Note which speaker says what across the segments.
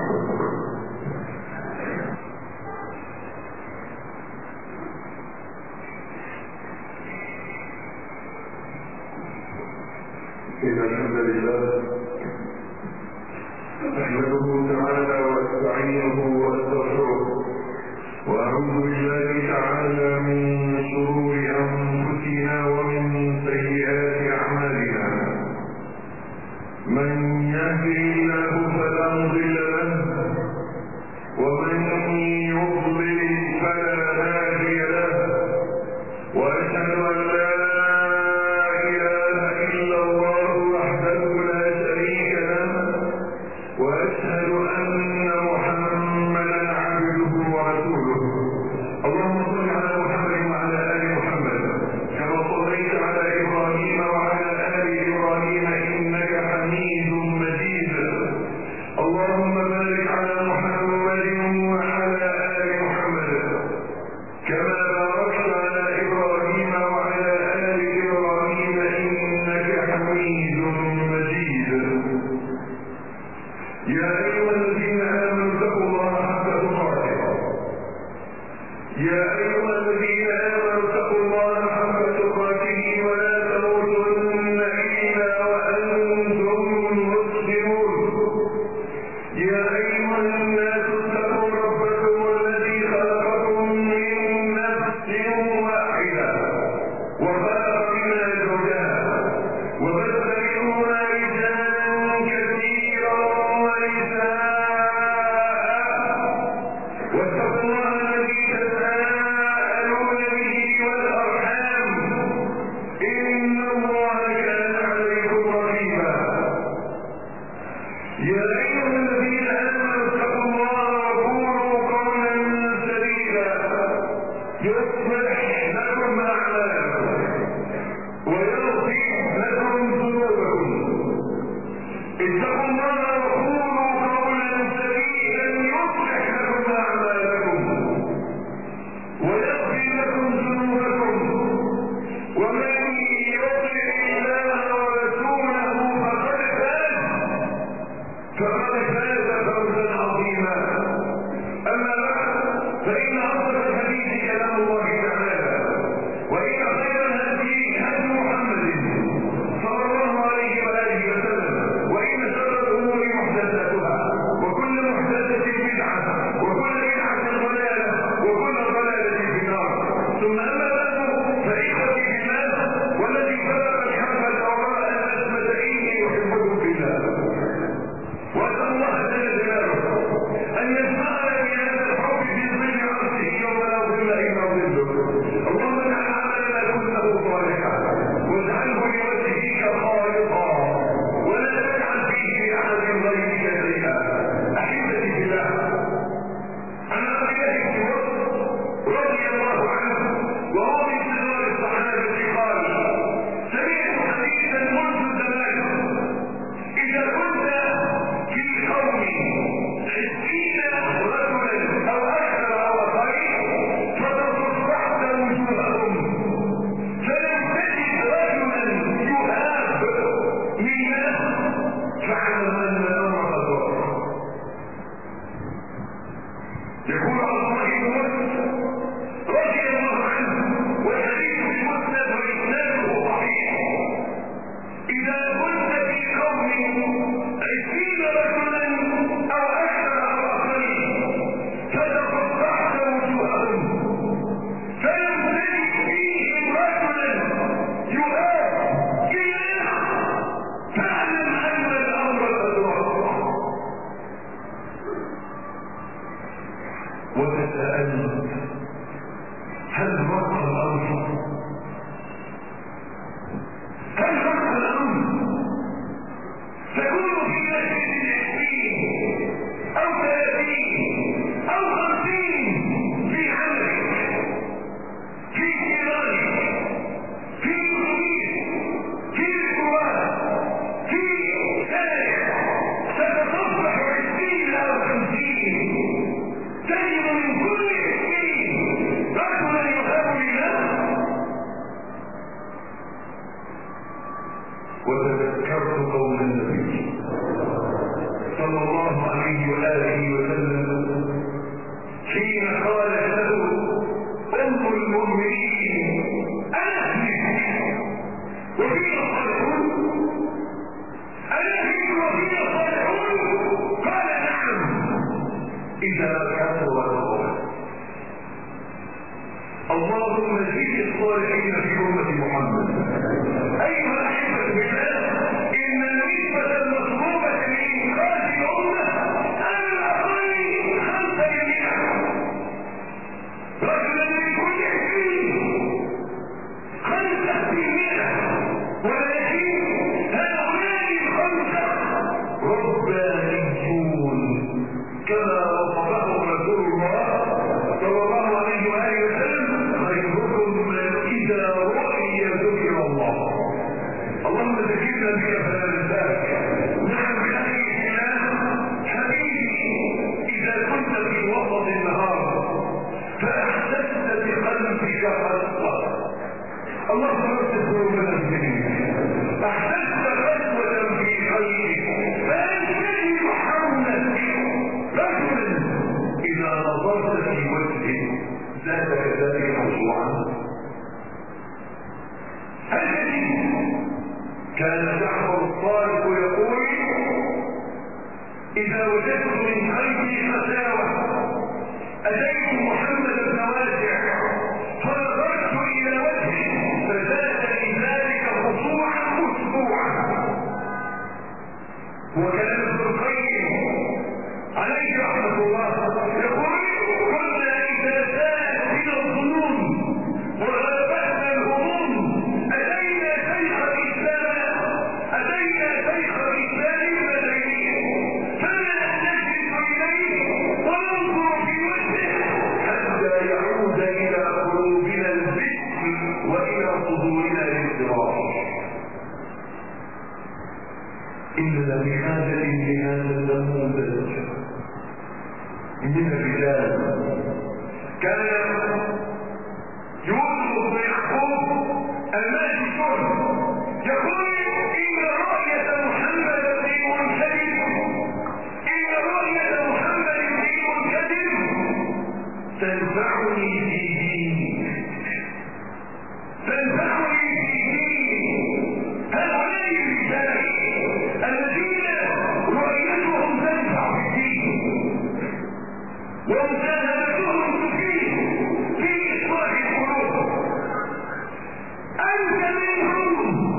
Speaker 1: إن الحمد لله أحمده تعالى وأستعينه وأستغفره وأعوذ بالله تعالى من شرور أنفسنا ومن سيئات أعمالنا. من يهده الله فلا مضل له ومن يضلل فلا هادي له، وأشهد أن لا إله إلا الله وحده لا شريك له، وأشهد أن محمدا عبده ورسوله. اللهم صل على محمد وعلى آل محمد كما صليت على إبراهيم وعلى آل إبراهيم إنك حميد مجيد. اللهم بارك على محمد وعلى آل محمد كما باركت على إبراهيم وعلى آل إبراهيم إنك حميد مجيد. يا أيها الذين آمنوا اتقوا الله حق تقاته ولا تموتن إلا وأنتم مسلمون. يا أيها الناس اتقوا ربكم الذي خلقكم من نفس واحدة وخلق منها زوجها وبث منهما رجالا كثيرا ونساء، واتقوا الله الذي تساءلون به والأرحام إن الله كان عليكم رقيبا. يا أيها الذين آمنوا اتقوا الله وقولوا قولا سديدا يصلح لكم أعمالكم ويغفر لكم ذنوبكم. اتقوا الله وقولوا قولا سديدا يصلح لكم أعمالكم ويغفر لكم ذنوبكم، ومن يطع الله ورسوله فقد فاز فوزا عظيما. أما بعد، فإن أفضل الحديث كلام الله تعالى، وإن خير الهدي هدي محمد صلى الله عليه وآله وسلم، وإن شر الأمور محدثاتها، وكل محدثة بدعة، وكل بدعة ضلالة، وكل ضلالة في النار. ثم أما بعد، فإخوتي في الله والذي فرق الحق الأوراء الأسمة إني أحبكم في الله، وأسأل الله جل جلاله أن يجمعنا بهذا الحب في ظل عرشه يوم لا ظل إلا ظله. اللهم اجعل عملنا كله صالحا واجعله لوجهك خالصا ولا تجعل فيه لأحد غيرك شيئا. أحبتي في الله، عن عبد الله بن مسعود رضي الله عنه وهو من صغار الصحابة قال: سمعت حديثا منذ زمان: إذا كنت في قوم 20 رجلا أو أكثر أو أقل فتصفحت وجوههم فلم تجد رجلا يهاب منا فاعلم أن الأمر قد وقع. يقول عبد الله بن مسعود رضي الله عنه، والحديث في المسند وإسناده صحيح: إذا كنت في قوم 20 رجلا أو أكثر أو أقل فتصفحت وجوههم فلم تجد فيهم رجلا يهاب إلا فاعلم أن الأمر قد وقع. وتساءلت: هل وقع الأمر؟ هل وقع الأمر؟ تكون في مسجد 20 أو 30 أو 50 في عملك، في جيرانك، في كنيسك، في الكوارث، في شارع، ستتصبح 20 أو 50 تجد من كل 20 رجلا يهاب لله إذا كثر الخبث. اللهم زد الصالحين في أمة محمد. أيها الأحبة بالله، إن النسبة المطلوبة لإنقاذ الأمة على الأقل 5%. رجلا من كل 5%. ولكن هؤلاء الخمسة ربانيون كما وصفهم رسول الله صلى الله عليه وآله وسلم: خيركم من إذا رؤي ذكر الله. اللهم ذكرنا بك فلا ننساك. نعم أخي الإسلام حبيبي، إذا كنت في وسط النهار فأحسست بقلبك خلقا، اللهم اغفر ذنوبنا الجميع، أحسست قسوة في قلبك فأنتهي حولك رجلا إذا نظرت في وجهه زاد كذلك خشوعا. هذه كان جعفر الصادق يقول: إذا وجدت من قلبي قساوة أتيت محمد بن واسع فنظرت إلى وجهه فزاد لذلك خشوعا أسبوعا. وكلام ابن القيم عليه رحمة الله يقول: كنا إذا زادت بنا الظنون وغلبتنا الهموم أتينا شيخ الإسلام المدني فلا نجلس إليه وننظر في وجهه حتى يعود إلى قلوبنا الذكر وإلى صدورنا الاضطراب. إننا بحاجة لهذا النموذج من الرجال. كان يوسف بن يعقوب الماجشون يقول: إن رؤية محمد في منكدر تنفعني في ديني، تنفعني في ديني. هؤلاء الرجال الذين رؤيتهم تنفع في الدين ومساهمتهم تفيد في إصلاح القلوب، أنت منهم.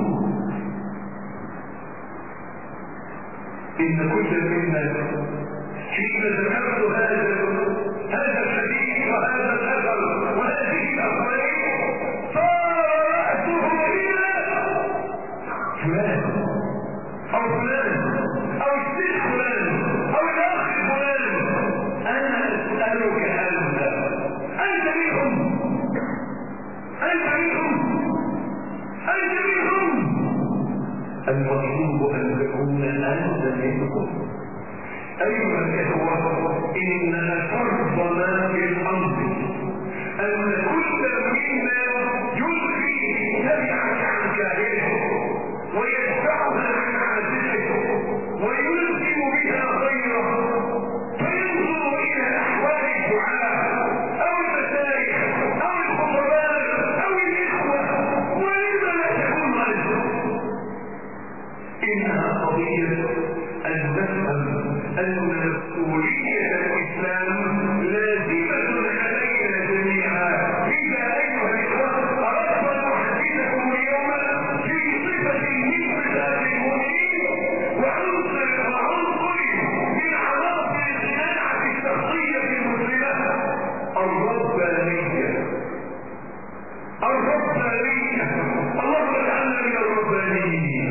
Speaker 1: إن كل منا حين ذكرت هذا الحديث وهذا الأثر وهذه الأخبار صار رأسه إلى فلان أو فلان أو الشيخ فلان أو الأخ فلان. أنا أسألك أنت منهم، أنت منهم، أنت منهم. المطلوب أن تكون أنت منهم. أيها الإخوة، إن فرض ما في الأرض أن كل منا يلقي تبعا عن كاهله ويدفعها عن عادته ويلزم بها غيره، فينظر إلى أحوال الدعاء أو المشايخ أو الخطباء أو الإخوة، ولما لا تكون غيره. إنها قضية أن نفهم أن مسؤولية الإسلام لازمة علينا جميعا. إذا أيها الإخوة أردت أن أحدثكم اليوم في صفة من صفات المؤمنين وعنصر من عناصر الصناعة الشخصية المسلمة: الربانية. الربانية، اللهم اجعلنا من الربانيين.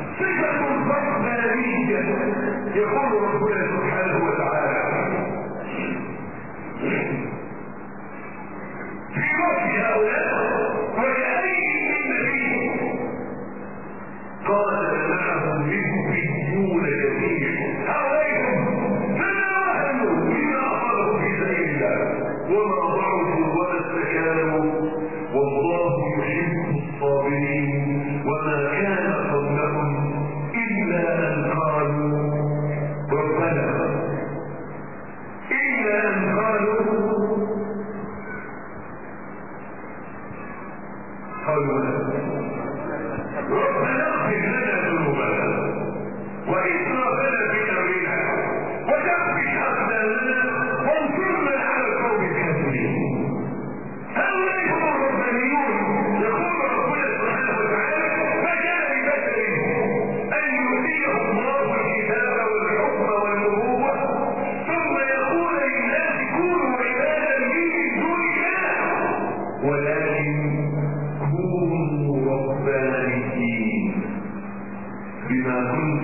Speaker 1: صفة الربانية يقول ربنا سبحانه وتعالى: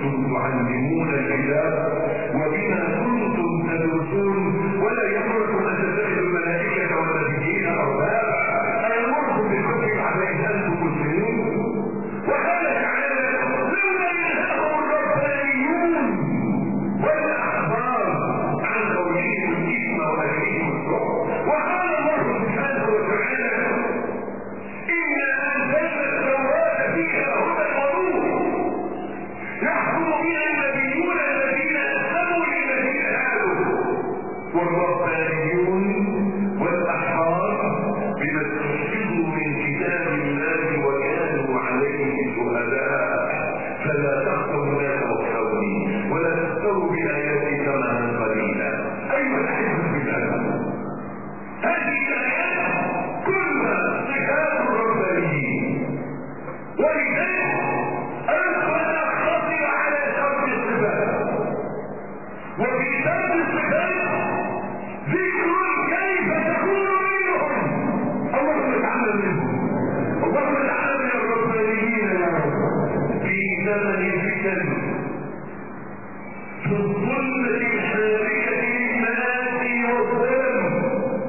Speaker 1: كنتم تعلمون الكتاب وبما كنتم تدرسون ولا يأمركم أن تتخذوا الملائكة والنبيين أربابا أيأمركم بالكفر عليه أنتم مسلمون. وقال تعالى لولا ينهاهم الربانيون والأحبار عن قولهم الإثم وأكلهم السحت. وقال الله سبحانه وتعالى إنا أنزلنا التوراة فيها هدى ونور يحكم بها النبيون الذين أسلموا للذين هادوا والربانيون والأحبار بما استحفظوا من كتاب الله وكانوا عليه شهداء فلا تخشوا الناس واخشوني ولا تشتروا بآياتي ثمنا قليلا. أيها الأحبة بالله، هذه الآيات كلها صفات الربانيين، ولذلك أردت أن أقتصر على شرط الصفات. وفي شرط الصفات ذكر كيف تكون منهم. اللهم اجعلنا منهم، اللهم اجعلنا من الربانيين يا رب. في زمن الفتن، في الظلمة الحارقة للناس والظلم،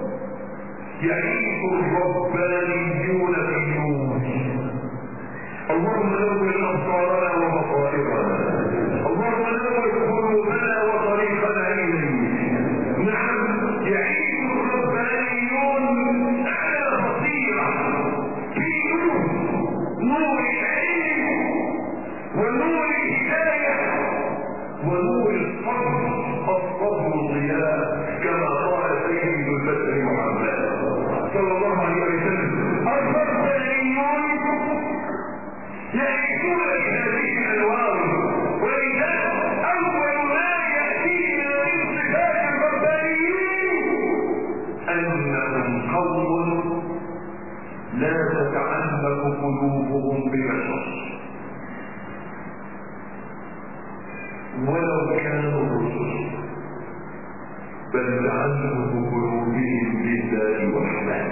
Speaker 1: يعيش الربانيون في النور. اللهم نور أبصارنا وبصائرنا، اللهم نور قلوبنا وطريقنا إليك. نعم، يعيش الربانيون على بصيرة في نور العلم ونور الهداية ونور الصبر ضياء كما قال سيد البشر محمد صلى الله عليه وسلم. الربانيون يعيشون بهذه الانوار، ولذا اول ما ياتينا من صفات الربانيين انهم قوم لا تتعلق قلوبهم ببشر ولو كانوا الرسل، بل تعلق قلوبهم بالله وحده.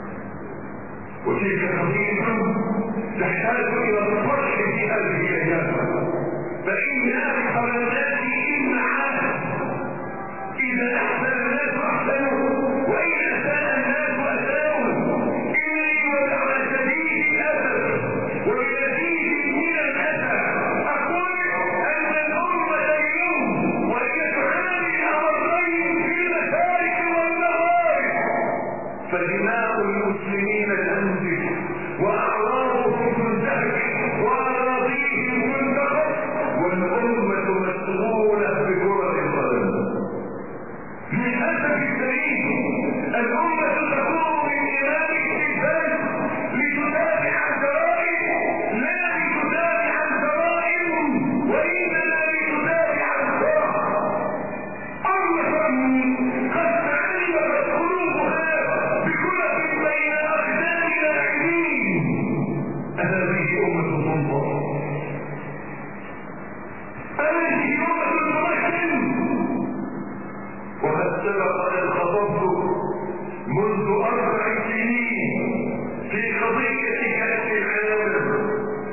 Speaker 1: وتلك قضية تحتاج إلى الفرح في هذه الأيام، فإن أكثر الناس إما عاد إذا أحسن الناس أحسنوا وإن أساء الناس أساءوا. إني ومع شديد الأسف وبشديد من الأسف أقول أن الأمة اليوم وهي تعاني أمرين في المشارق والمغارب، فدماء المسلمين تنزف وأعراضهم تنتهك وأراضيهم تنتقص والأمة مشغولة بكرة القدم. للأسف الشديد الأمة تقوم بإمام التلفاز لتتابع الجرائم، لا لتتابع الجرائم وإنما لتتابع الصراع. أمة قد تعلمت قلوبها بكرة بين أقدام لاعبين. هذه أمة تنظر، هذه أمة تمكن. وقد سبق أن خطبت منذ 4 سنين في قضية كأس العالم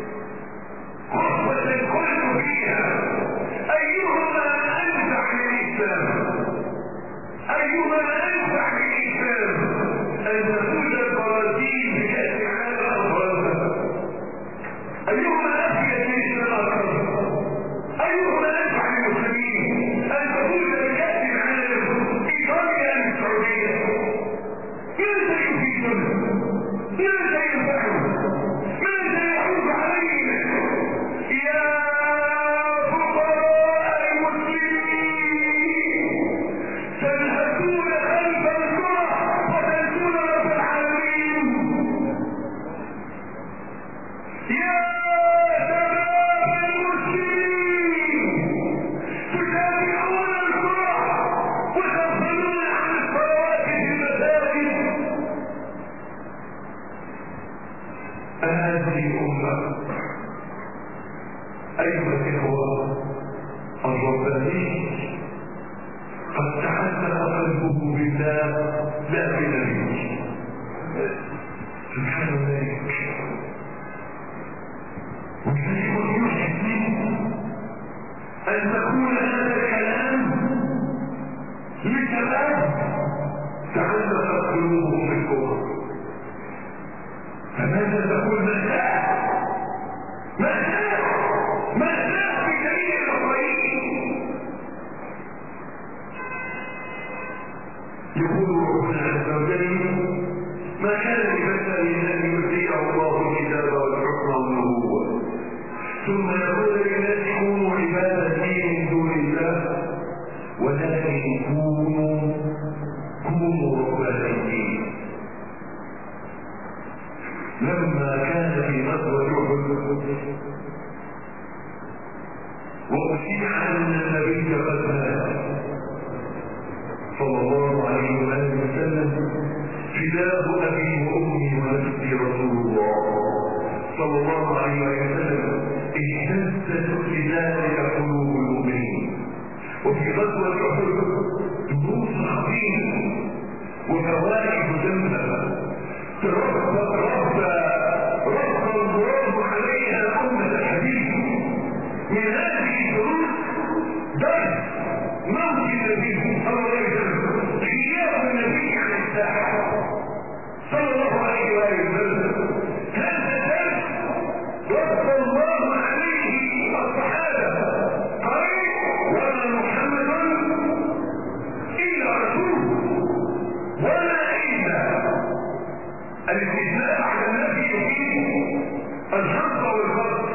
Speaker 1: خطبة قلت فيها أيهما أنفع للإسلام، أيهما أنفع للإسلام، أن تفوز البرازيل بكأس العالم أو فرنسا؟ أيهما أفيد للإسلام أكثر؟ أيهما أنفع للمسلمين، أن تفوز بكأس العالم إيطاليا أم السعودية؟ من سيفيدنا؟ من سينفعنا؟ من سيحوز علينا؟ يا فقراء المسلمين تنهزون خلف الكرة وتنسون رب العالمين. يا شباب المسلمين تتابعون الكرة وتغفلون عن الصلوات في المساجد. هذه الأمة أيها الإخوة الرباني قد تعلق قلبه بالله لا بنبيه. سبحان الملك. وكذلك يحسن أن تكون هذا الكلام لشباب تعلقت قلوبهم بالكفر. فماذا تقول مأساة في جميع الأخرين؟ يقول ربنا عز وجل: ما كان لبشر أن يؤتيه الله الكتاب والحكم والنبوة ثم يقول للناس كونوا عبادا لي من دون الله ولكن كونوا ربانيين. لما كان في غزوة أحد وأشيع أن النبي قد مات صلى الله عليه وآله وسلم فداه أبي وأمي ونفسي رسول الله صلى الله عليه وسلم اهتزت لذلك قلوب المؤمنين. وفي غزوة أحد دروس عظيمة وفوائد جمة رب الله عليها أمة الحديث. من هذه الدروس درس موت النبي صلى الله عليه وسلم، غياب النبي عن الساحة صلى الله عليه وسلم. هذا درس رب الله عليه الصحابة قال: وما محمد إلا رسول وما إلا الاستثناء على النبي فيه الحق والفرق.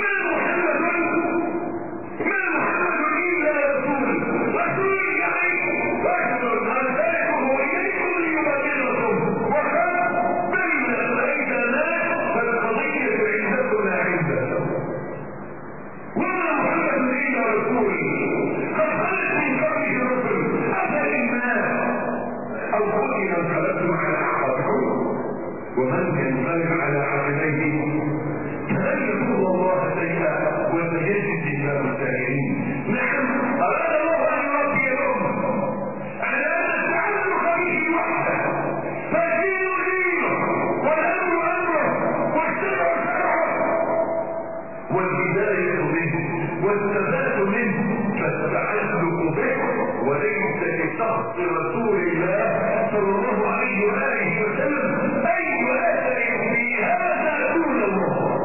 Speaker 1: ما محمد إلا رسول يعني رجل أرسلكم إليكم ليبلغكم وقد بلغ. فإذا مات فالقضية عندكم عنده. وما محمد إلا رسول قد خلت من قبله الرسل أفإن مات أو قتل انقلبتم على أعقابكم ومن ينقلب على عقبيه فلن يضر الله شيئا وسيجزي الله السائلين. نعم، أراد الله أن يربي الأمة على أن التعلق به وحده، فالدين دينه والأمر أمره والشرع شرعه والهداية منه والثبات منه، فالتعلق به وليس لشخص رسول الله صلى الله عليه وآله وسلم أي أثر في هذا دون الله.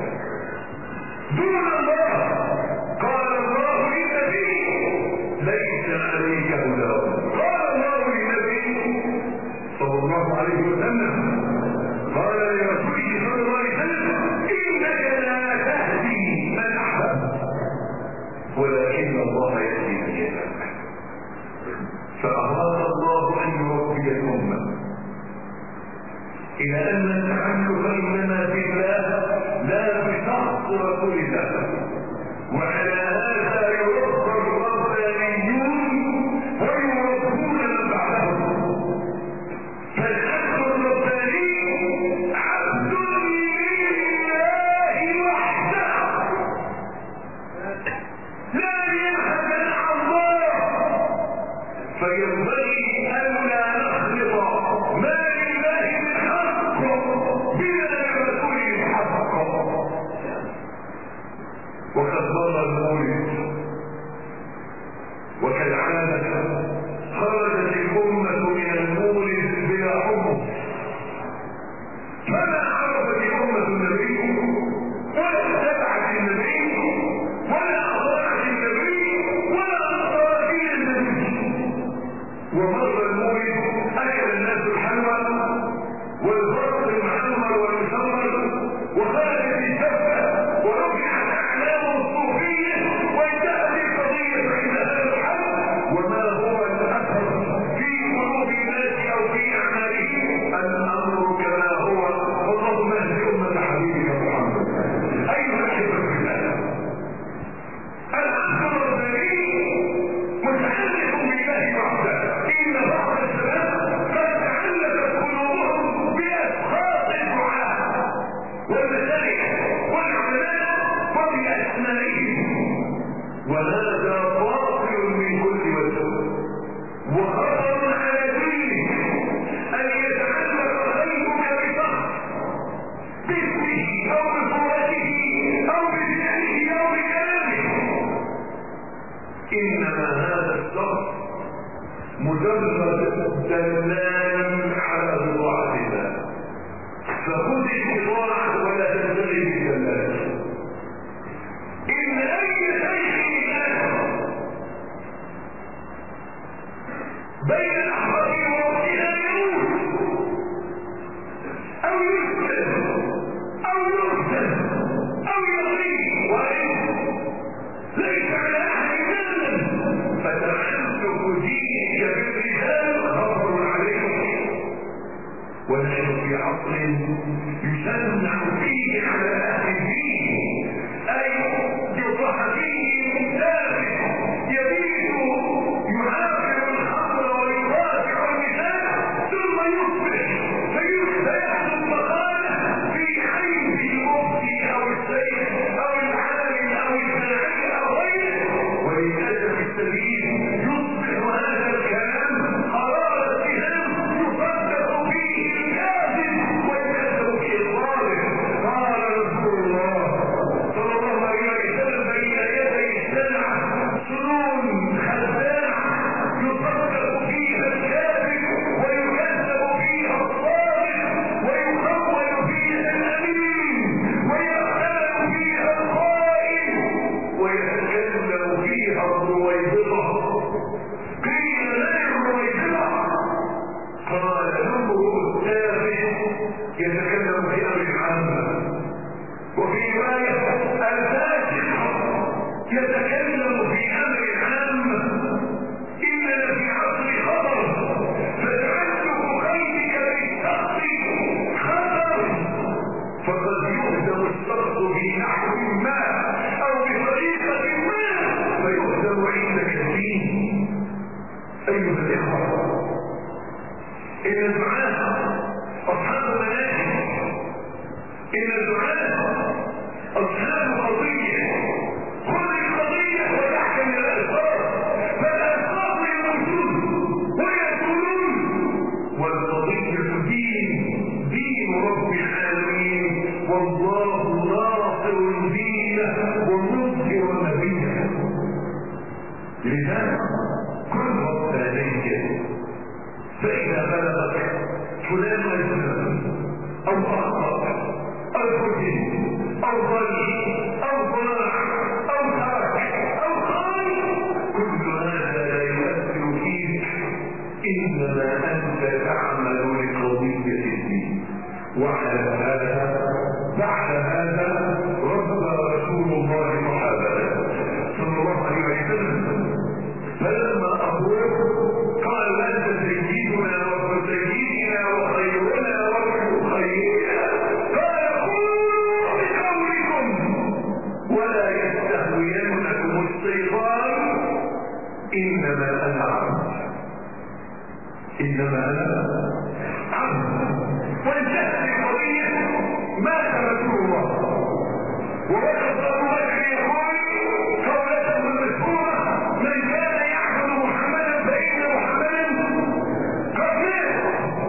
Speaker 1: قال الله للنبي: ليس عليك هداهم. قال الله للنبي صلى الله عليه وسلم، قال لرسوله صلى الله عليه وسلم: إنك لا تهدي من أحببت ولكن الله يهدي من يشاء. فأراد الله أن يربي الأمة إلى أن التعلق إنما بالله لا بشخص رسول الله. وعلى هذا يربى الربانيون ويربون من بعدهم. فالعبد الرباني عبد لله وحده لا يحزن عن الله. فينبغي ألا نخلط ما لله بالحق بما لرسوله الحق. وقد مر المولد وكالعادة خرجت الأمة من المولد بلا حب، فما عرفت الأمة النبي ولا اتبعت النبي ولا أطاعت النبي ولا أنصرت النبي. ومر المولد أكل الناس الحلوى والبرق المحمر والمسمر وخرجت الشفة ورفعت أعلام الصوفية وانتهت القضية عند هذا الحد. وما هو الأثر في قلوب الناس أو في أعمالهم؟ الأمر كما هو. اللهم اهد أمة حبيبك محمد. أيها الأحبة بالله، الأمر الذي متعلق بالله وحده. إن بعض الشباب قد تعلقت قلوبهم بأهل مجرد دلال على بضاعتنا، فخذ البضاعة ولا تنتهي بالدلال. إن أي شيء الآن بين الأحرار ووقتها يموت أو يسلم أو يرسل أو يغيب وإن ليس على أحد ذنب، فتعلق دينك بالرجال خطر عليك. ونحن في عصر يسمع فيه على أهل الدين، أي يطرح فيه مسافر يبيت يعافر الخمر ويرافع النساء، ثم يصبح فيحدث مقاله في حيث المفتي أو السيد أو العالم أو الداعي أو غيره، وللأسف الشديد يصبح هذا الكلام قرار اتهام يصدق فيه الكاذب ويكذب فيه الظالم. قال رسول الله صلى الله عليه وسلم بين يدي الساعة سنون خداعة يصدق فيها الكاذب ويكذب فيها الصادق ويخول فيها الأمين ويختل فيها الخائن ويتكلم فيها الرويبضة. قيل لا الرويبضة؟ قال امرؤ التافه يتكلم في امر العامة، وفي رواية الفاسق يتكلم في امر العامة. إننا في عصر خطر، فتعلق قلبك بالشخص خطر، فقد يهدم الشخص بنحو ما او بطريقة ما فيهدم عندك الدين. أيها الإخوة، إن الدعاء أصحاب مناهج، إن الدعاء أصحاب قضية. خذ القضية وتحكم الألفاظ، فالألفاظ يموتون ويقولون، والقضية دين رب العالمين، والله ناصر دينه ومظهر نبيه. لذلك كن ربانيا، فإذا بلغك فلان أجنب أو أخطأ أو كذب أو ضل أو ضاع أو ترك أو خان، كل هذا لا يؤثر فيك، إنما أنت تعمل لقضية الدين. وعلى هذا بعد هذا رد رسول الله صحابته صلى الله عليه وسلم، فلما أقول قال أنت سيدنا وسيدنا وخيرنا وابن خيرنا، قال خذوا بقولكم ولا يستهوينكم الشيطان، إنما أنا عبد، إنما أنا عبد. وانتهت القضية. مات رسول الله ووقف أبو بكر يقول قولته المشهورة: من كان يعبد محمدا فإن محمدا قد مات.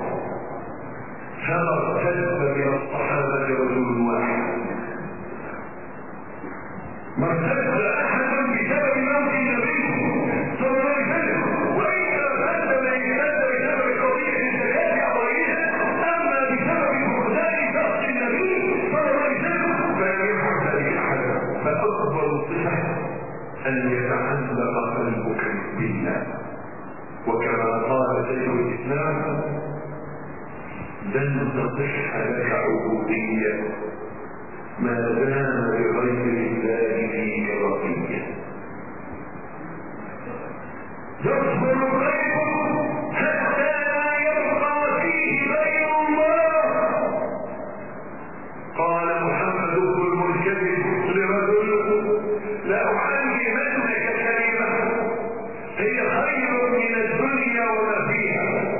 Speaker 1: فارتد من الصحابة رجل واحد، ما ارتد أحد بسبب موت النبي صلى الله عليه وسلم، وإن ارتد من ارتد بسبب قضية الزكاة أو غيرها، أما بسبب فقدان شخص النبي صلى الله عليه وسلم فلم يفعل ذلك أحد. فأكبر صفة أن يتعلق قلبك بالله، وكما قال شيخ الإسلام: لن تصح لك عبودية ما دام لغير الله فيك بقية. يصبر القلب حتى لا يبقى فيه غير الله. قال محمد بن المنكدر لرجل: لأعلمنك كلمة هي خير من الدنيا وما فيها،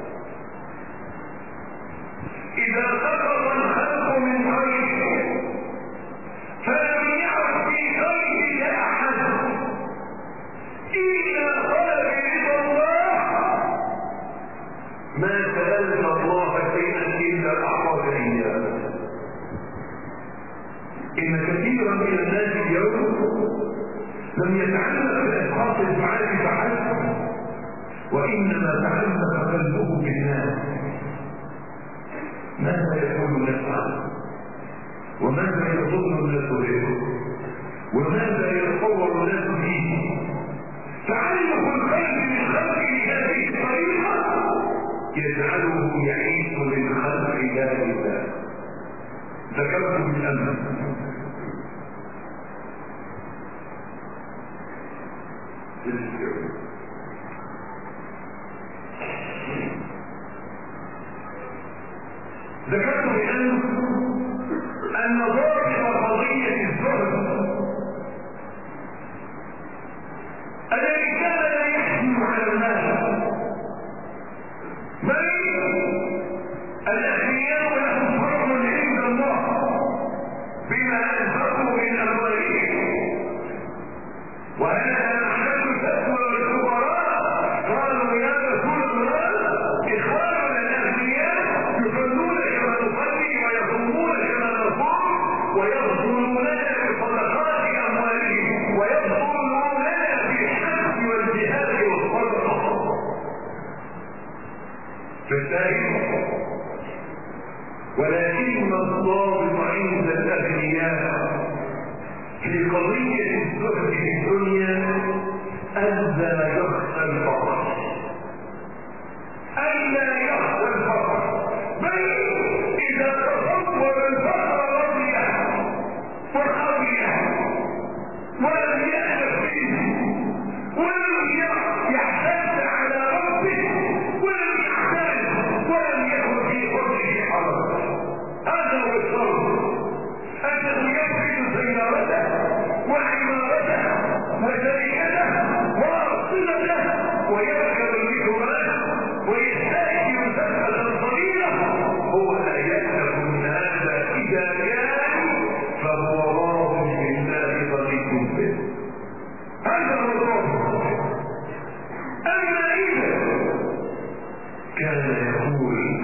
Speaker 1: إذا سقط الخلق من خيرك فلم يعد في خيرك أحد إلا طلب رضا الله، ما سألت الله شيئا إلا أعطاك إياه. إن كثيرا من الناس اليوم لم يتعلق بأشخاص الدعاة فحسب، وإنما تعلق قلبه بالناس. ماذا يقول الناس عنه؟ وماذا يظن الناس به؟ وماذا يتصور الناس فيه؟ تعلق القلب بالخلق بهذه الطريقة يجعله يعيش للخلق لا لله. ذكرت بالأمس ذكرت بالأمس أن ظاهر قضية الزهد الذي كان لا يحكم على الناس، بل الأغنياء لهم فضل عند الله بما أنفقوا من أموالهم، وهذا محل التقوى والكبراء. قالوا يا رسول الله إخواننا الأغنياء يصلون كما نصلي ويصومون كما نصوم ويبذلوننا بصدقات أموالهم ويبذلوننا بالحج والجهاد والصدقة. ولكن الضابط عند الأغنياء في قضية الزهد في الدنيا ألا يخشى الفقر، ألا يخشى الفقر، بل إذا تصور الفقر رضيه وخضيه ولم يألف فيه ولم يحتاج على ربه ولم يحتاج ولم يكن في قدره حرج. هذا هو الشر، أنه يفقد سيارته وعمارته وشركته وأرصدته ويركب الميكروباص ويستأجر سفرة صغيرة. هو لا يألف الناس إذا كان فهو راض بالله ضريب به. هذا هو الرب. أما إذا كان يقول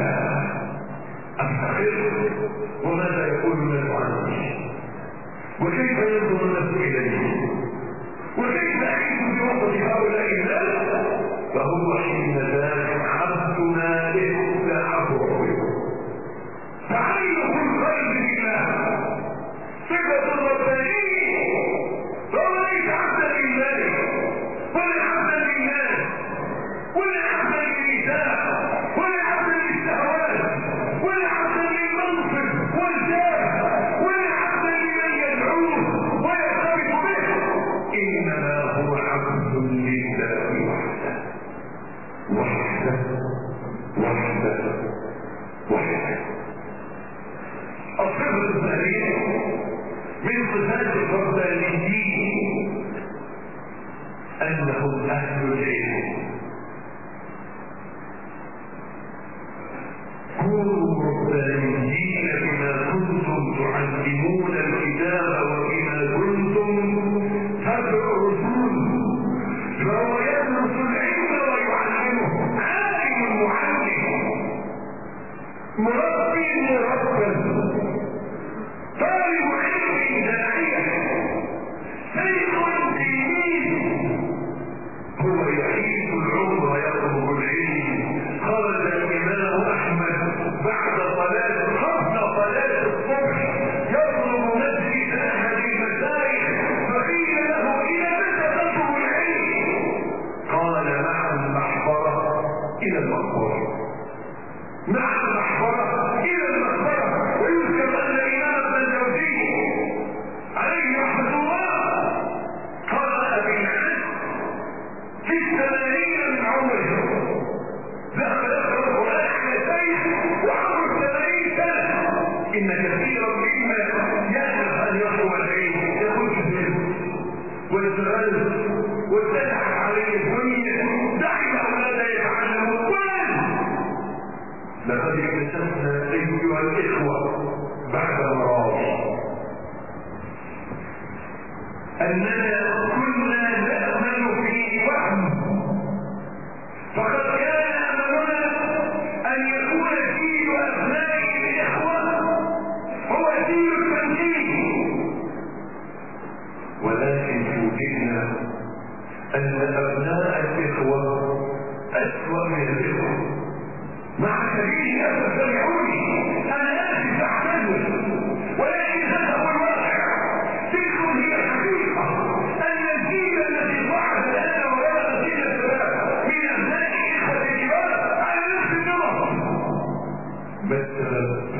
Speaker 1: أفتخر وماذا يقول الناس عني وكيف ينظر الناس إليه وكيف أعيش بوسط هؤلاء الناس، فهو حين ذلك عبد مالك لا عبد. تعلق القلب بالله صفة الربانية، فهو ليس عبدا للمالك ولا عبدا للناس ولا عبدا للنساء ولا عبدا للشهوات ولا عبدا للمنصب والجاه ولا عبدا لمن يدعوه ويرتبط به، إنما هو عبد لله وحده وحده وحده وحده. الصفة الثانية من صفات الربانيين أنهم أهل العلم. كونوا ربانيين بما كنتم تعلمون الكتاب وبما كنتم تدعوا الرسول، فهو يدرس العلم ويعلمه، عالم معلم، مربي مربى، طالب علم داعية، شيخ ديني، هو يعيش العمر ويطلب العلم. قال الإمام أحمد بعد قبل صلاة الصبح يطلب مجلس أحد المشايخ، فقيل له إلى متى تطلب العلم؟ قال مع المحبرة إلى المقبرة، مع المحبرة إلى المقبرة. ويذكر أن الإمام ابن الجوزي عليه رحمة الله قرأ بالعلم في 80 من عمره، ذهب يقرأ القرآن على شيخ وعمره 80 سنة. إن كثيرا مما يألف أن يطلب العلم يكون في الجنة والزغل واتسعت عليه الدنيا، دعي أولاده يتعلموا. لقد اكتشفنا أيها الإخوة بعد مرار أننا كنا نأمل في وهم، فقد كان أملنا أن يكون جيل أبناء الإخوة هو جيل التنجيل، ولكن فوجئنا أن أبناء الإخوة اخواني الإخوة مع سبيل تستمعوني انا اسف اعتذر، ولكن هذا هو الواقع. تلك هي الحقيقة ان الجيل الذي صعد الان وبلغ سن الشباب من ابناء اخوة الكبار على نفس النمط، بس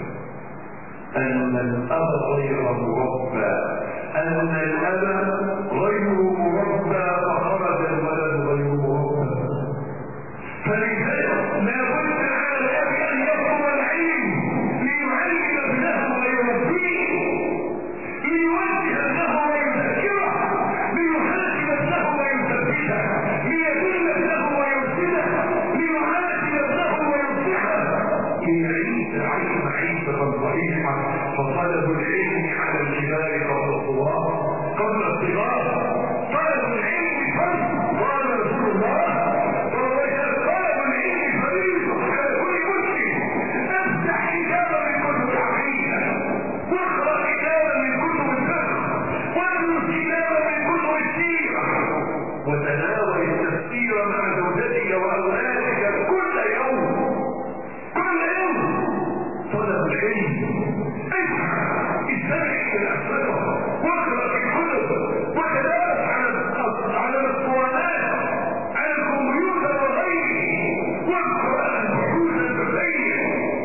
Speaker 1: ان الاب غير مربى، ان الاب غير مربى فخرج الولد غير مربى. فلذلك لا بد على الاب ان يطلب العلم ليعلم ابنه ويربيه، ليوجه ابنه ويذكره، ليحاسب ابنه ويثبته، ليدل ابنه ويرشده، ليعاتب ابنه وينصحه، ليعيش العلم عيشة صحيحة. فطلب العلم على الكبار قبل الصغار. طلب العلم فرض، قال رسول الله طلب العلم فريضة على كل مسلم. افتح كتابا من كتب العقيدة، واقرأ كتابا من كتب الفقه، وادرس كتابا من كتب السيرة، وتناول التفسير مع زوجتك واولادك كل يوم. طلب العلم استمع الأسئلة واقرأ في الكتب وتدرس على الاسطوانات، على الكمبيوتر وغيره، واقرأ البحوث الفقهية.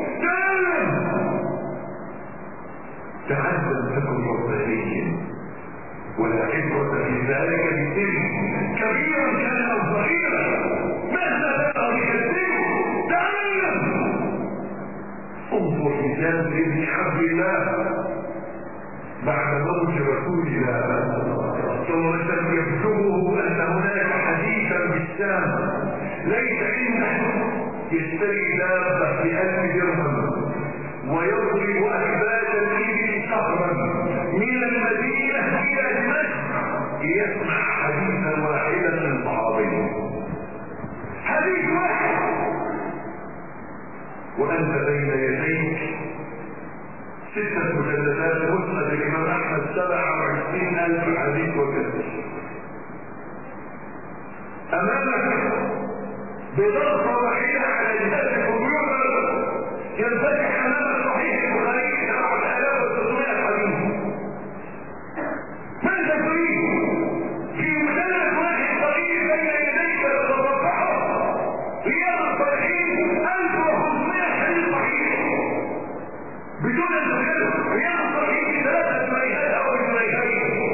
Speaker 1: تعلم تكن ربانيا، ولا عبرة في ذلك بسن كبيرا كان او صغيرا، مهما بلغ بك السن تعلم. انظر لسان ابن عبد الله بعد موت رسول الله صلى الله عليه وسلم، يبلغه ان هناك حديثا بالشام ليس عنده يشتري دابه ب1000 درهم ويضرب اكباد الابل شهرا من المدينه الى دمشق ليسمع حديثا واحدا من صحابيه. حديث واحد وانت بين يديك 6 مجلدات مسند الامام احمد 27,000 حديث وكذا امامك بضغطه واحده على جهاز الكمبيوتر ينفتح امام صحيح البخاري 7,300 حديث. ماذا تريد؟ في مجلد واحد صغير بين يديك تتصفحه رياض الصالحين 1500 حديث صحيح بدون ان تكلم. رياض الصالحين 3 جنيهات او جنيهين،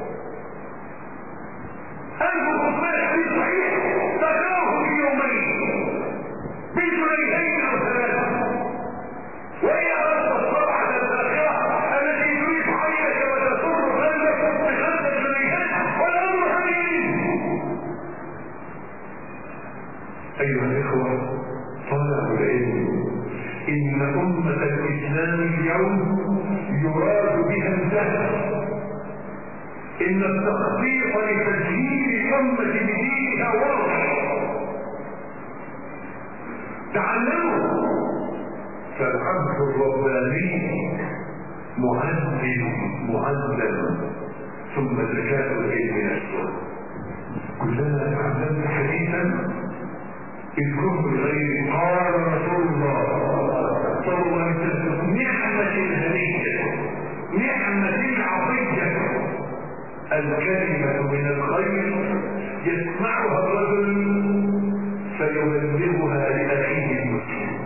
Speaker 1: 1500 حديث صحيح تقراه في يومين بجنيهين او 3. وهي اردت الصفحه الزاخره التي تريد عينك وتسر قلبك ب5 جنيهات والامر هين. ايها الاخوه، طلب العلم ان امه الاسلام اليوم يراد بها الجهل، ان التخطيط لتسجيل الامه بدينها واضح. تعلموا، فالعبد الرباني معلم ثم زكاة العلم نفسه. كلما تعلمت حديثا اذكره بغير قال رسول الله صلى الله عليه وسلم نعمة الهدية، نعمة العطية، الكلمة من الخير يسمعها الرجل فيبلغها لأخيه المسلم.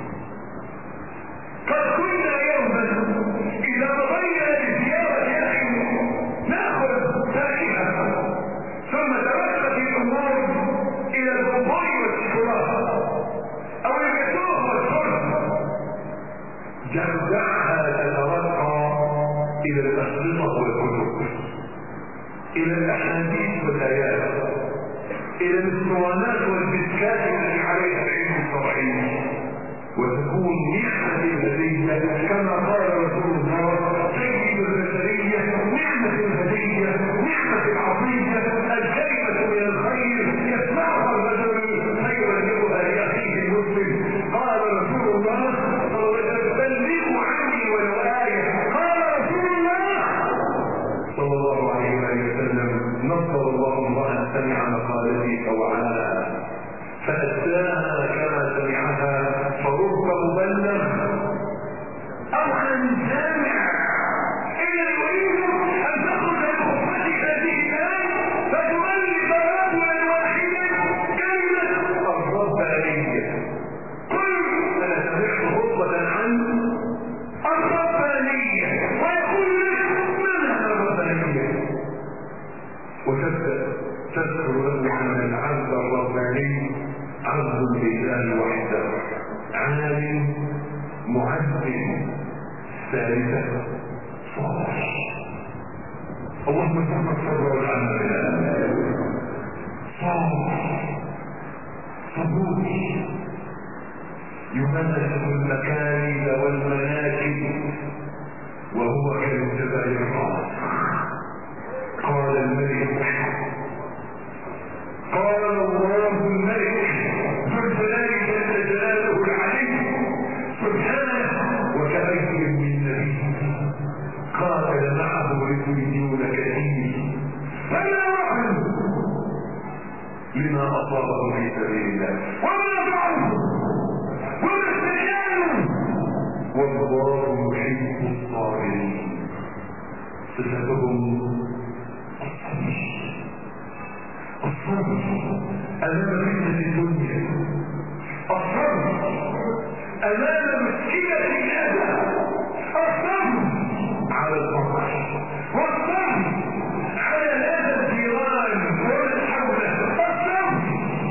Speaker 1: قد كنا يوما إذا مضينا لزيارة أخي نأخذ فاكهة ثم تركت الأمور إلى البنبون والشوكولاتة أو الجاتوه والشرب، جمعها تترقى إلى الأشرطة والكتب، إلى الأحاديث والآيات، إلى الاسطوانات والبسكات التي عليها العلم الشرعي، وتكون نعمة الهدية كما قال رسول الله سيد البشرية نعمة الهدية، نعمة العطية، الكلمة من الخير يسمعها الرجل فيبلغها لأخيه المسلم. قال رسول الله صلى الله عليه وسلم بلغوا عني ولو آية. قال رسول الله صلى الله عليه وسلم نصر الله امرأ سمع مقالتي فوعاها فأداها كما لله وحده، عالم معلم، ثالثة صالح. اللهم ارزقنا الصبر والعمل. صالح صبور يمنح المكائد والمناكب وهو كالجبل الراسخ. قال الملك، قال الله الملك ذو الجلال جل جلاله العلي سبحانه: وكأي من نبي قاتل معه ربيون كثير فلا وهن لما أصابه في سبيل الله وما ضعفوا وما استكانوا والله يحب الصابرين. صفتهم الصبر أمام فتنة الدنيا، الصبر أمام مشكلة الأذى، الصبر على الفقر، والصبر على أذى الجيران ومن حوله، الصبر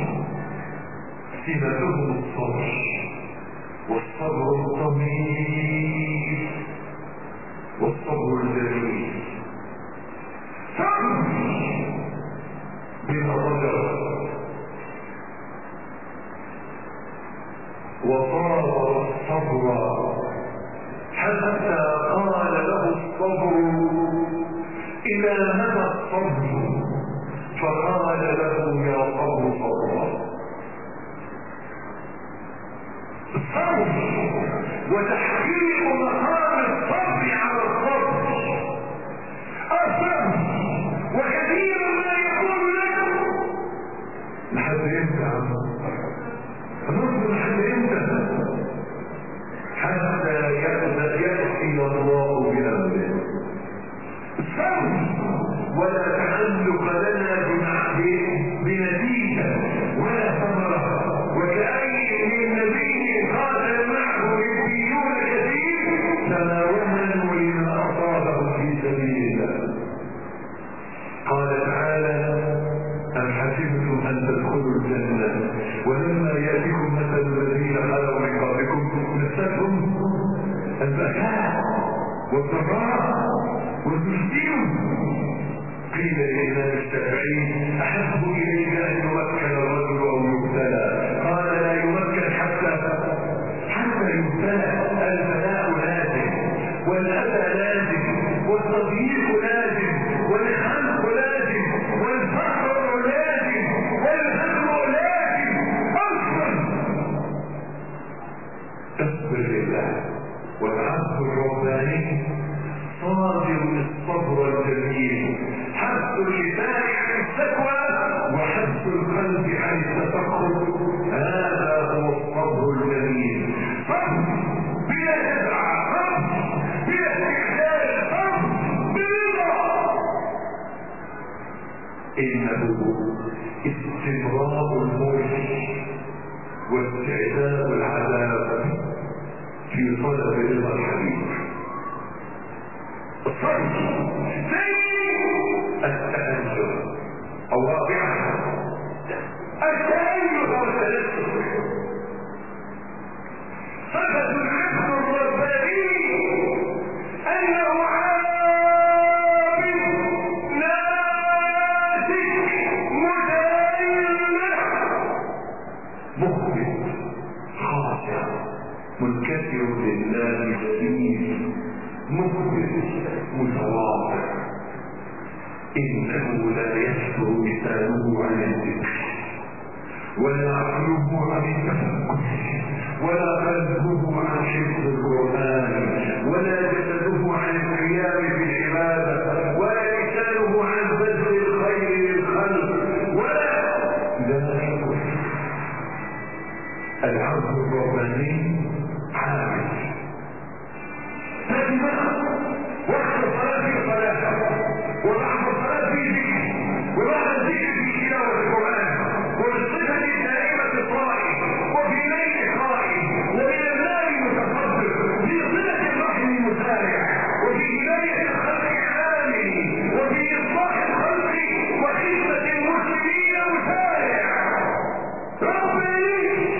Speaker 1: صفتهم الصبر والصبر الطويل والصبر الجميل. صبر بما رجع وصار الصبر حتى قال له الصبر: إلى مدى الصبر؟ فقال له: يا صبر صبرا. الصبر وتحقيق مقام الصبر على الصبر. الصبر وكثير ما يقول لك: لحد امتى؟ نصبر لحد امتى؟ حتى يأتي الله بأمره. الصبر ولا تعلق لنا بنتيجة ولا ثمرة. وكأي من نبي قاتل معه ربيون كثير فما وهنوا لما أصابهم في سبيل الله. قال تعالى: أم حسبتم أن تدخلوا الجنة ولما يأتكم مثل الذين خلوا من قبلكم مستهم البأساء والضراء والزلزال. قيل للإمام الشافعي: أحب إليك أن يمكن الرجل أو يبتلى؟ قال: لا يمكن حتى يبتلى. البلاء لازم والأذى لازم والتضييق لازم والخنق لازم والفقر لازم والهم لازم. اصبر لله. والعبد الرباني صادر الصبر الجميل، حبس اللسان عن الشكوى وحبس القلب عن التفكر. هذا هو الصبر الجميل. صبر بلا جزع، صبر بلا استعجال، صبر برضا. انه استمرار الملك واستعداد العذاب في طلب رضا الحبيب. الصبر التأنجر أو رابعا التأنجر والتلسل. صفة العبد الرباني أنه عابد ناسك متألح مخبت خاشع منكسر لله سبيل مخبت متواضع. إنه لا يفتر لسانه عن الذكر ولا عقله عن التفكر ولا قلبه عن حفظ القرآن ولا جسده عن القيام بالعبادة ولا لسانه عن بذل الخير للخلق ولا ذلك. العبد الرباني عابد وقت الصلاة في صلاة وبعد الصلاة في ذكر وبعد الذكر في تلاوة القرآن والصفة الدائمة الصائم وفي ليل قائم ومن المال متصدق في صلة الرحم مسارع وفي هداية الخلق عامل وفي إصلاح الخلق وخدمة المسلمين مسارع. رباني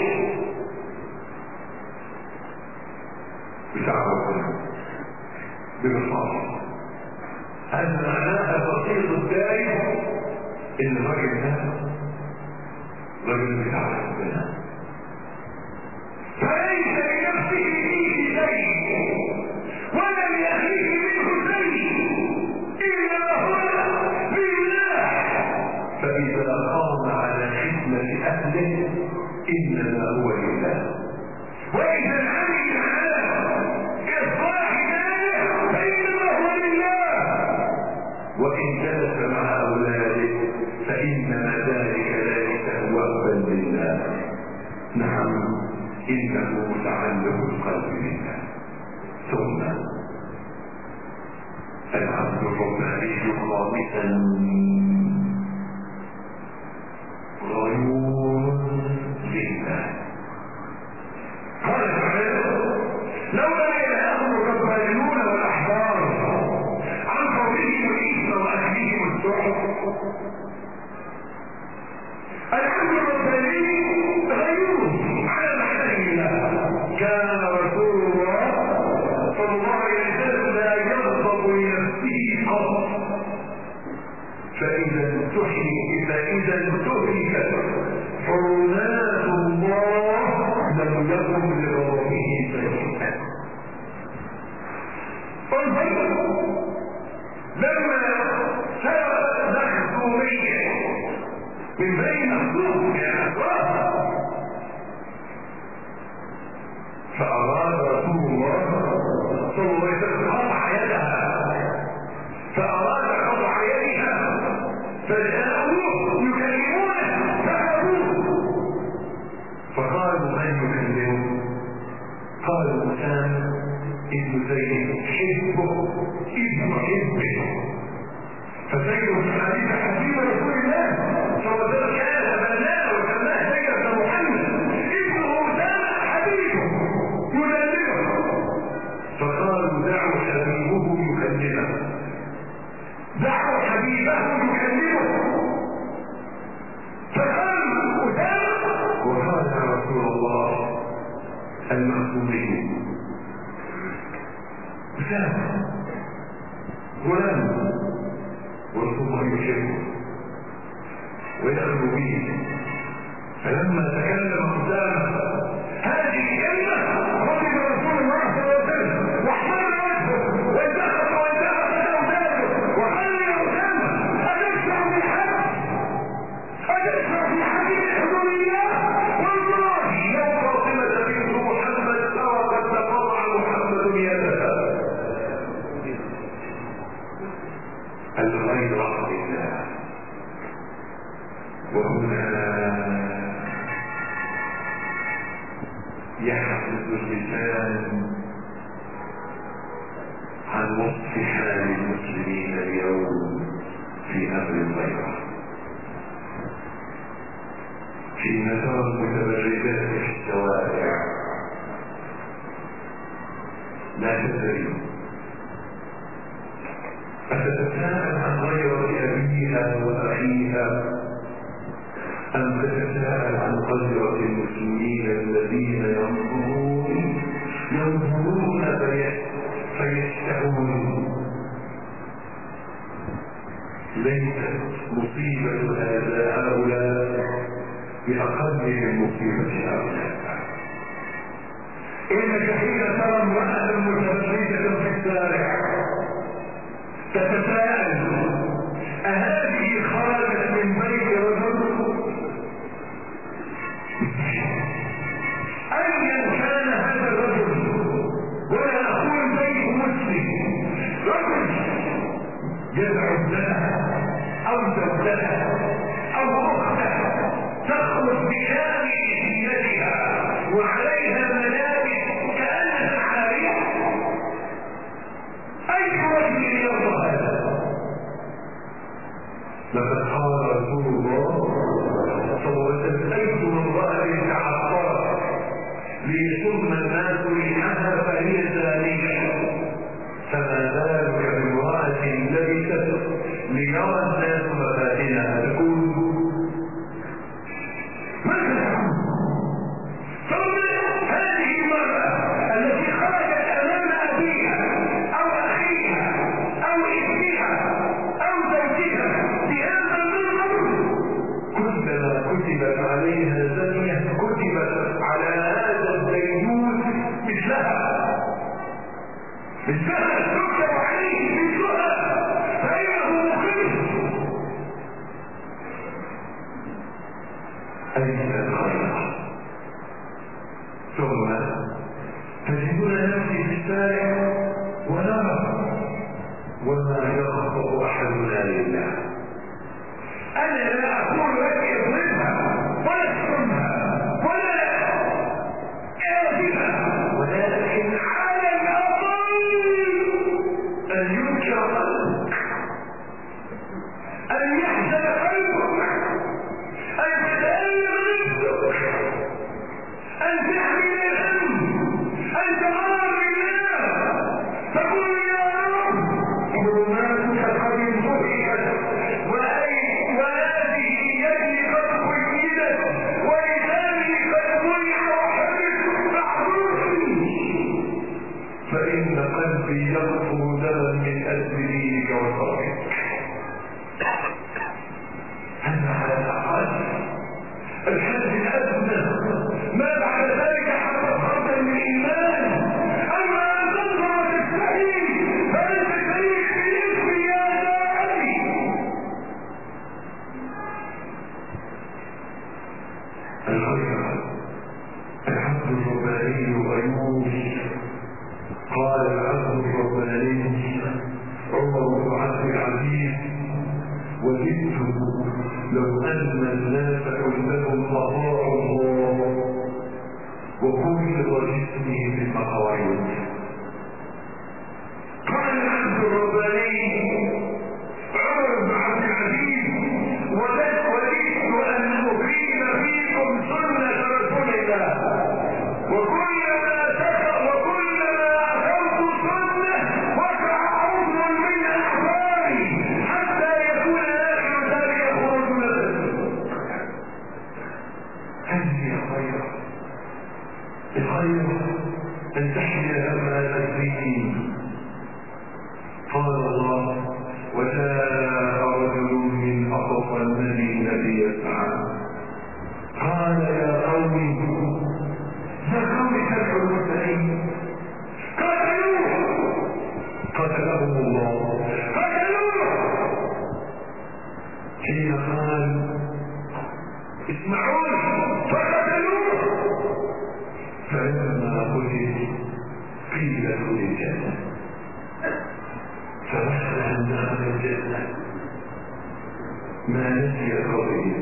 Speaker 1: ببساطة. هذا معناها البسيط الدائم ان الراجل ده رجل بتاع ربنا، فليس لنفسه فيه شيء ولم يخيف منه شيء الا هو لله، فاذا قام على خدمة اهله انما هو لله، واذا عمل على اصلاح اهله فانما هو لله، وان جلس مع اولاده فانما ذلك ليس وهبا لله، نعم انه متعلق القلب بالله. ثم العبد الرباني خامسا غيور لله. قال تعالى لولا ينهاهم الربانيون والاحبار عن قولهم الاثم واكلهم السحت. العبد الرباني غيور على محل الله. كان رسول الله صلى الله عليه وسلم لا يغضب لنفسه قط، فإذا انتهكت حرمات الله لم يكن لغضبه شيئا. لما سرقت مخزومية من بين السوق فأراد رسول الله صلى الله عليه وسلم قطع يدها، فأراد قطع يدها فجاءوه يكلمونه فأبوه، فقالوا من يكلمه؟ قالوا أسامة ابن زيد حبه ابن حبه. فزيد بن حارثة حبيب رسول الله صلى الله عليه وسلم كان بناه وسماه زيد بن محمد ابنه أسامة حبيبه يكلمه، فقالوا دعوا حبيبه يكلمه، دعوا حبيبه يكلمه، فقالوا أسامة وقال يا رسول الله المخزومي أسامة غلام ورسول الله يحبه ويأخذ به. فلما تكلم أسامة هذه الكلمة غضب رسول الله صلى الله عليه وسلم واحمر وجهه وانتخب أولاده وقال يا أسامة أتشفع في الحق؟ أتشفع في حديث حضور الله؟ والله لو فاطمة بنت محمد سرقت لقطع محمد يدها. الغير رحمة الله. وهنا يحدث اللسان عن وصف حال المسلمين اليوم في امر الغيرة، في نظام المتبرجات في الشوارع لا تدري أتتساءل عن غيرة أبيها وأخيها أم تتساءل عن غيرة المسلمين الذين ينظرون فيشتهون؟ ليست مصيبة هؤلاء بأقل من مصيبة هؤلاء. إنك حين ترى امرأة متبرجة في الشارع تتساءل أهذه خرجت من بيت رجل؟ أيا كان هذا الرجل، ولا أقول بيت مسلم، رجل يدعو ابنها أو زوجها أو أختها تخرج بكامل زينتها وعليها ملابس كأنها عارية، أي رجل يرضى هذا؟ لقد قال رسول الله صلى الله عليه وسلم أيت امرأة تعطرت ليشم الناس ريحها فهي زانية، فما بالك بامرأة لبست ليرى الناس مفاتنها تكون هذه المرأة التي خرجت أمام أبيها أو أخيها بالسهل تكتب عليه بالسهل فإنه مخلص. أليس الخير؟ ثم تجدون نفسي في الشارع ونرى وما يخطأ أحدنا لله. أنا لا أقول لك اضربها ولا تحرمها ولا اعزلها، ولكن على الأقل أن ينكر قلبك، أن يحزن قلبك، أن تتألم نفسك، أن تحمل الهم، أن تغار بالله، تقول يا رب حرماتك قد انتهكت، وهذه يدي قد قيدت، ولساني قد منع وحبس، فاحذرني، فإن قلبي يغفر دما من أجل دينك وشرعك. هذا على الأقل الحد الأدنى، ما بعد ذلك حتى خرجا من الإيمان. أما أن تنظر وتستحي فأنت شريك في الإثم يا داعي. الخير العبد الرباني غيوم. قال العبد الرباني عمر بن عبد العزيز: وددت لو أن الناس كلهم أطاعوا الله وقبض جسمي بالمقاعد. قال العبد الرباني عمر بن عبد العزيز: وددت أن أقيم فيكم سنة رسول الله، وكلما أخذت سنة وقع عضو من أحباري حتى يكون آخر ذلك خروج نفس. هذه الخير أن تحمل هم هذا الدين. قال الله: وجاء رجل من أقصى المدينة يسعى قال يا قوم تدعوا المرسلين قتلهم الله حين قال اسمعون فقتلوه. فلما قتل قيل له الجنة، فبحث عن دخل الجنة ما نسي قوله.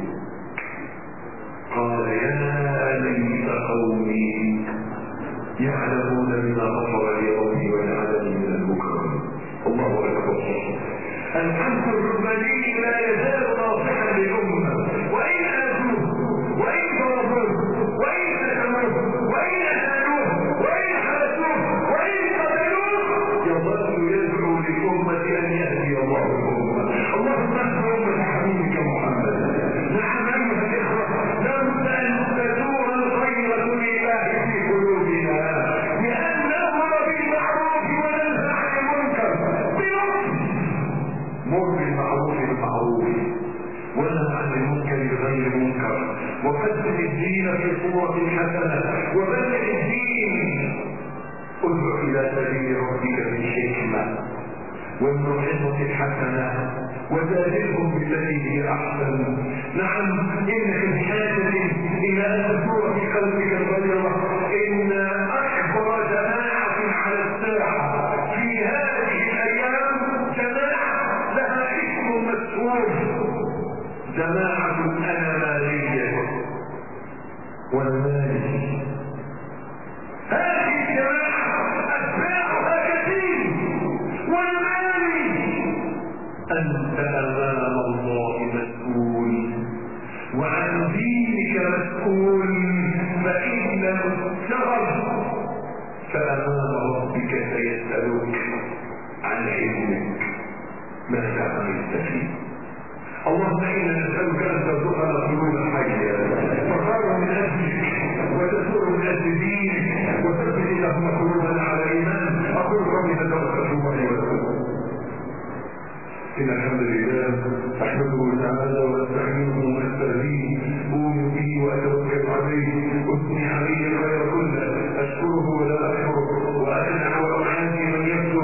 Speaker 1: قال يا ليت قومي يعلمون بما غفر لي ربي وجعلني من المكرمين. الله اكبر. الحمد الرباني لا يزال ناصحا للامه، وان اذوه وان ضربوه وان شتموه وان اهانوه وان حبسوه وان قتلوه يظل يدعو للامه ان يهدي الله الامه. اللهم اهد امه حبيبك محمد. نعم ايها الاخوه، لا بد ان تزور الخير لله في قلوبنا، بان نامر بالمعروف وننهى عن المنكر بلطف. مر بالمعروف بالمعروف ونهى عن المنكر بغير منكر، وقدم الدين في صورة حسنة، وبلغ الدين. ادع الى سبيل ربك بالحكمة والموعظة الحسنة وجادلهم بالتي هي احسن. نعم انك بحاجة الى ان تزور في قلبك الغيرة. ان اكبر جماعة على الساحة في هذه الايام جماعة لها اسم مسؤول، جماعة الانمالية والمالي. هذه الجماعة اتباعها كثير والمالي. انت امام الله مسؤول وعن دينك مسؤول، فان لم تغض فامام ربك سيسألك عن علمك ماذا عملت فيه. اللهم انا نسألك ان ترزقنا قلوبا حية تطهر من اجلك وتسر من اجل دينك، وتثبت اللهم قلوبنا على الايمان. اقول قولي هذا واستغفر لي ولكم. إن الحمد لله أحمده تعالى وأستعينه ونستهديه، أؤمن به وأتوكل عليه، أثني عليه الخير كله، أشكره ولا أكفره، وأدعو وأعادي من يبدو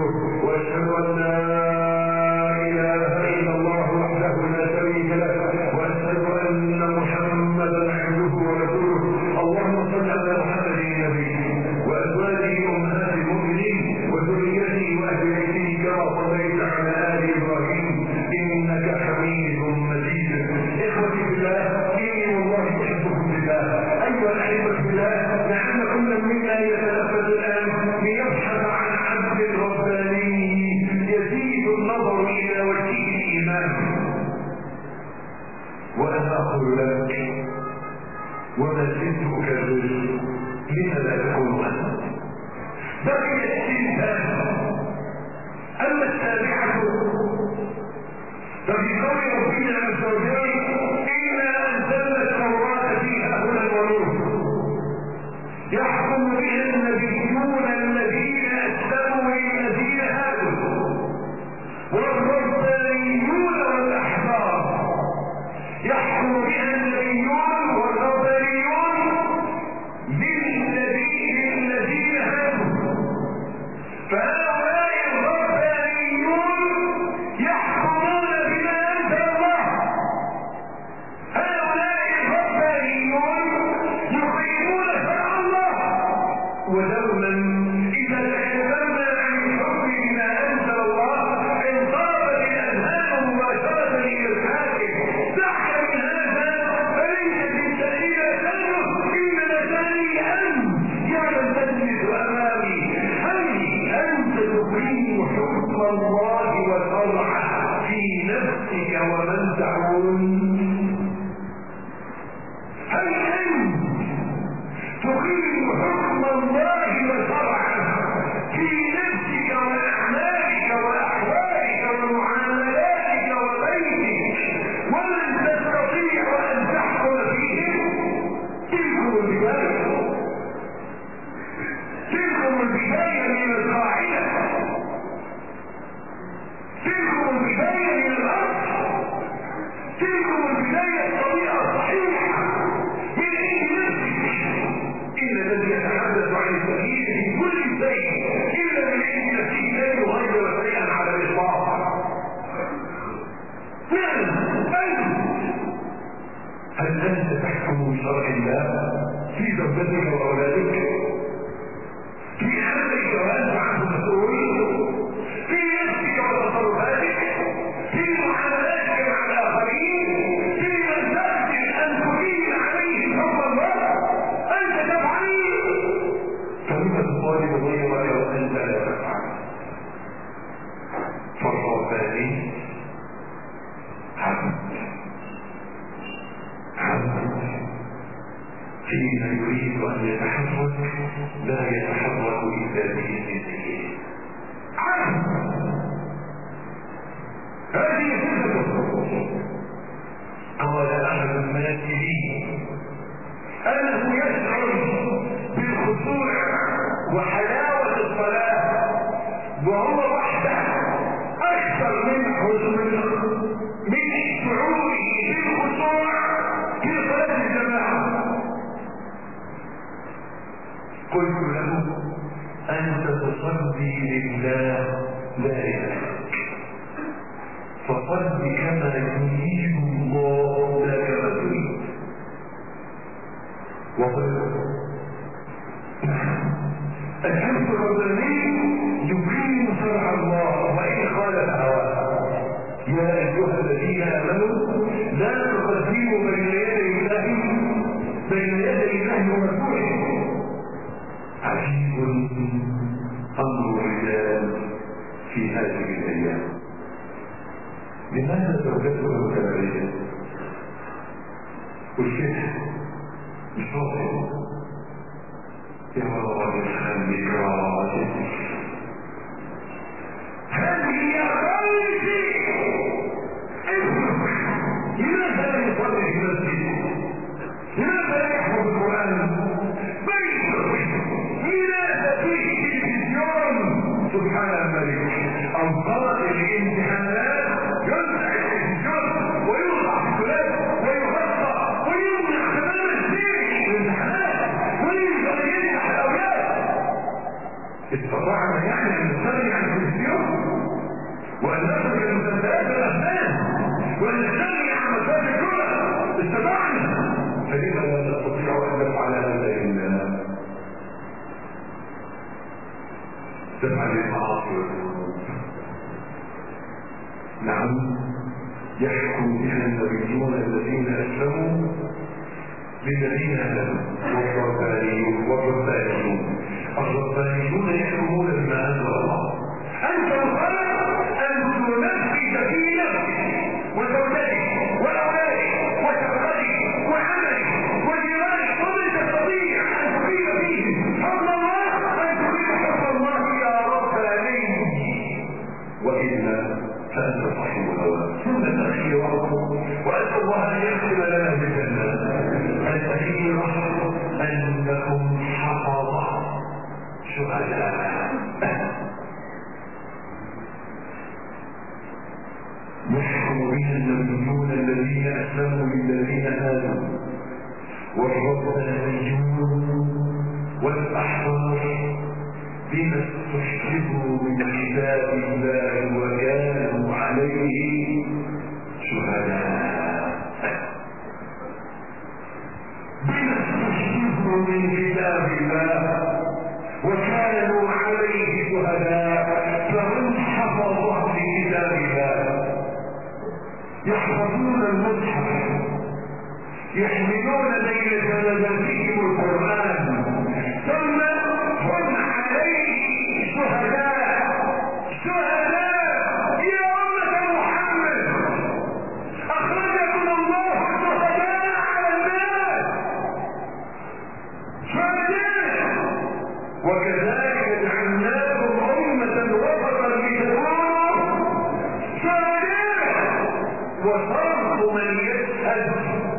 Speaker 1: بقيت سنتان. اما السابعة ففي قول ربنا عز وجل انا انزلنا التوراة فيها هدى ونور يحكم بها النبيون الذين اسلموا للذين هادوا والربانيون والاحبار. يحكم بها النبيون والربانيون للذين هادوا. فهؤلاء الربانيون يحكمون بما انزل الله. هؤلاء الربانيون يقيمون شرع الله. ودوما اذا تكلمنا عن الحكم بما انزل الله انضربت الاذهان مباشره الى الحاكم. دعك من هذا فليس بالسبيل سنه انما ثاني انت يا من تجلس امامي. هل انت تقيم حكم الله وشرعه في نفسك ومن تعون؟ هل انت تقيم حكم الله وشرعه في نفسك واعمالك واحوالك ومعاملاتك وبيتك ولن تستطيع ان تحكم فيهم؟ تلكم البداية من القاعدة. تلكم البداية من الأرض. تلكم البداية الطريقة الصحيحة من عند نفسك. إن الذي يتحدث عن التغيير في كل شيء إلا من عند نفسك لا يغير شيئا على الإطلاق. نعم هل أنت تحكم بشرع الله في زوجتك وأولادك؟ في عملك وأنت عنه مسؤول؟ في نفسك وتصرفاتك؟ في معاملاتك مع الآخرين؟ في مسألة أن تقيم عليهم حكم الله؟ أنت تفعل فلما تطالب غيرك وأنت لا تفعل؟ فالرباني عبد حين يريد ان يتحرك لا يتحرك الا باذنه. هذه صفته. قال احد المنكرين انه يشعر بالخشوع وحلاوه الصلاه وهو وحده اكثر من شعوره بالخشوع في صلاه الجماعه. قلت له انت تصلي لله لا لك، فصل كما يريد الله لا كما تريد. الحمد الرباني يقيم شرع الله وان خالف هواه. يا ايها الذين امنوا لا تقدموا بين يدي الله ورسوله. عجيب امر الرجال في هذه الايام. لماذا زوجته متبرجه والشيخ بصوته يا راجل خليك راجل؟ هذه يا خالتي ابنك لماذا لا يصلي في المسجد؟ لماذا لا يحفظ القران؟ لماذا فيه تلفزيون؟ سبحان الملك انطلق الامتحانات ينزع التلفزيون ويوضع في الكلاب ويغطى ويمنع تمام السير الامتحانات وينزل ينجح الاولاد. استطعنا يعني ان نستغني عن التلفزيون وان نترك المسلسلات والافلام وان نستغني عن مساجد الكره؟ استطعنا. فلما لا نستطيع ان نفعل هذا الا تفعل المعاصي والذنوب. نعم يحكم بها النبيون الذين اسلموا للذين هدوا والربانيون يحكمون بما انزل الله. انت مخالف ان تنفذ في نفسك وزوجتك واولادك وشغلك وعملك وجيرانك ومن تستطيع ان تقيم فيهم حكم الله ان تقيم حكم الله. أسلموا للذين هادوا والربانيون والأحرار بما استحفظوا من كتاب الله وكانوا عليه شهداء. بما استحفظوا من كتاب الله وكانوا عليه شهداء، فهم حفظوا لكتاب الله، يحفظون المصحف، يحملون بين جنباتهم القرآن، ثم هم عليه شهداء. شهداء يا أمة محمد، أخرجكم الله شهداء على الناس، شهداء. وكذلك جعلناكم أمة وسطا لتكونوا شهداء. وشرط من يشهد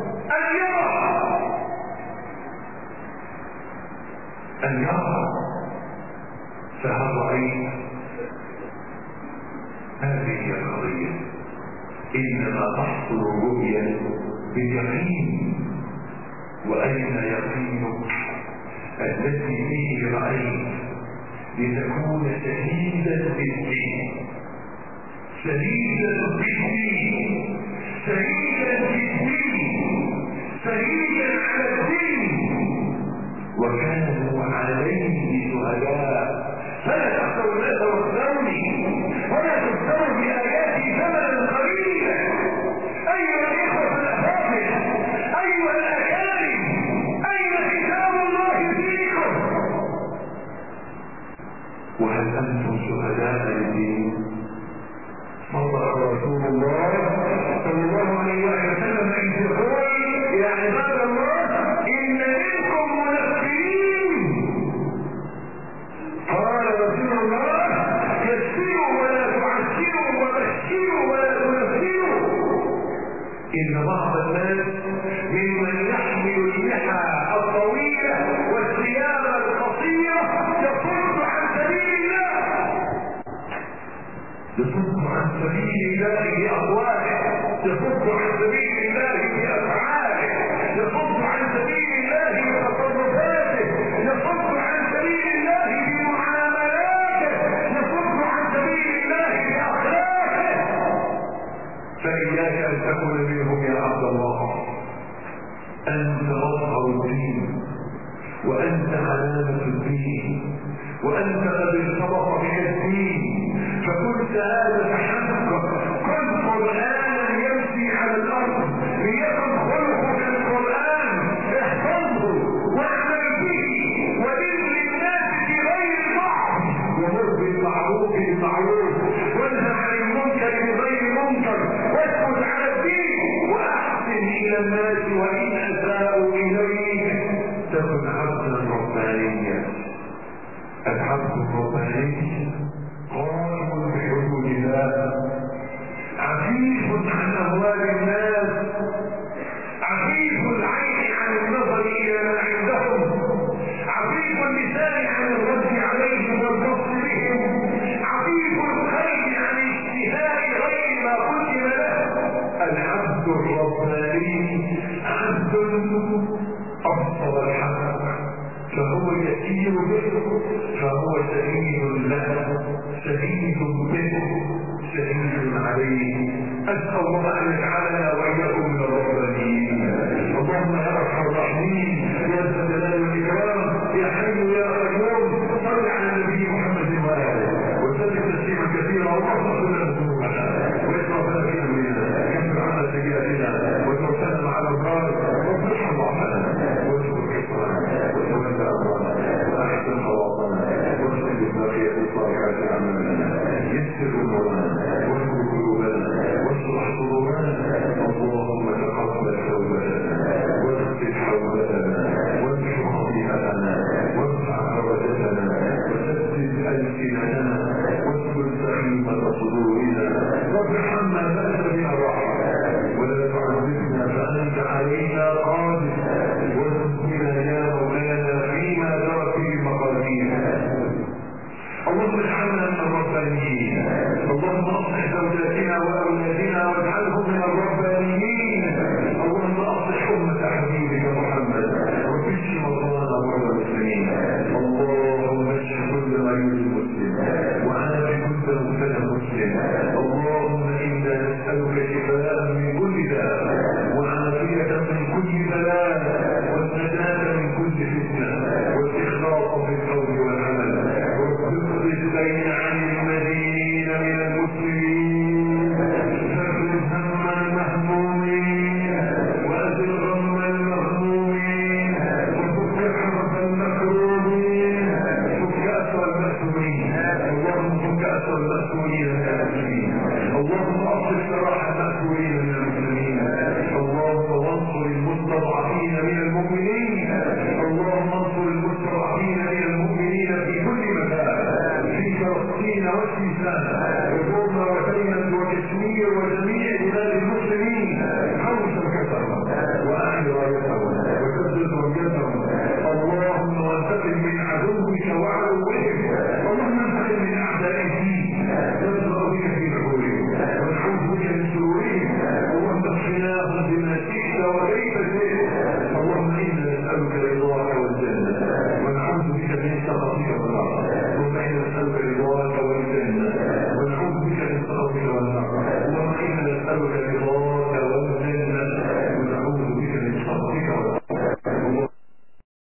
Speaker 1: أن يرى. فهل رأيت؟ هذه هي القضية. إنما تحصل الرؤية باليقين. وأين يقينك الذي فيه رأيت؟ لتكون شهيدا بالدين، شهيدا بالدين، شهيدا بالدين، شهيدا على الدين. وكانوا عليه شهداء. فلا تخشوا الناس واخشوني ولا تشتروا بآياتي ثمنا قليلا. أيها الإخوة الأفاضل، أيها الأكارم، أين كتاب الله فيكم؟ وهل أنتم شهداء للدين؟ صدق رسول الله صلى الله عليه وسلم إذ يقول يا عباد الله إن منكم منفرين. قال رسول الله يسروا ولا تعسروا وبشروا ولا تنفروا. إن بعض الناس ممن يحمل اللحى الطويلة والثياب القصيرة يصد عن سبيل الله، يصد عن سبيل الله بأقواله، يصد عن سبيل الله بأفعاله، يصد عن سبيل الله بتصرفاته، يصد عن سبيل الله بمعاملاته، يصد عن سبيل الله بأخلاقه. فإياك أن تكون منهم يا عبد الله. أنت مظهر الدين، وأنت علامة الدين، وأنت قد ارتبط بك الدين. فكنت هذا حقك، كن قرآنا يمشي على الأرض، ليكن خلقك القرآن، احفظه واعمل به وذل للناس بغير ضعف، ومر بالمعروف بالمعروف وانهى عن المنكر بغير منكر، واسكت على الدين واحسن إلى الناس وإن أساءوا إليك تكن عبدا ربانيا. العبد الرباني قائم بحدود الله، عفيف عن أموال الناس، عفيف العين عن النظر إلى ما عندهم، عفيف اللسان عن الرد عليهم والبصر بهم، عفيف القلب عن اشتهاء غير ما قدم له. العبد الرباني عبد أبصر الحق فهو يسير به، فهو شهيد له، شهيد به، شهيد عليه. أسأل الله أن يجعلنا وإياكم من الربانيين. اللهم يا أرحم الراحمين يا ذا الجلال والإكرام يا حي يا قيوم، صل على النبي محمد وآله وسلم تسليما كثيرا. اللهم اغفر لنا ذنوبنا واسرافنا في أمرنا، كفر عنا سيئاتنا وتوفنا مع الأبرار، واصلح ضعفنا واجبر كسرنا وتولى أمرنا وأحسن خلاصنا واغفر بقية الصالحات أعمالنا، يسر أمورنا واهد قلوبنا واشرح صدورنا. اللهم تقبل توبتنا واغفر حوبتنا وامح خطيئتنا وارفع درجتنا وسدد ألسنتنا واسكن سخيمة صدورنا. رب ارحمنا فأنت بنا الرحمة ولا تعذبنا فأنت علينا قادر، وارزقنا يا مولانا فيما جرت به المقادير. اللهم اجعلنا من الربانيين. اللهم اصلح زوجاتنا واولادنا واجعلهم من الربانيين. مسلم. اللهم إنا نسألك شفاء من كل داء وعافية من كل بلاء والنجاة من كل فتنة والإخلاص في القول والعمل. رب اخرج بين عن المدينين من المسلمين، فرج هم المهمومين وأزل غم المغمومين وفك حرب المكروبين، فك أسر المأسورين. اللهم فك أسر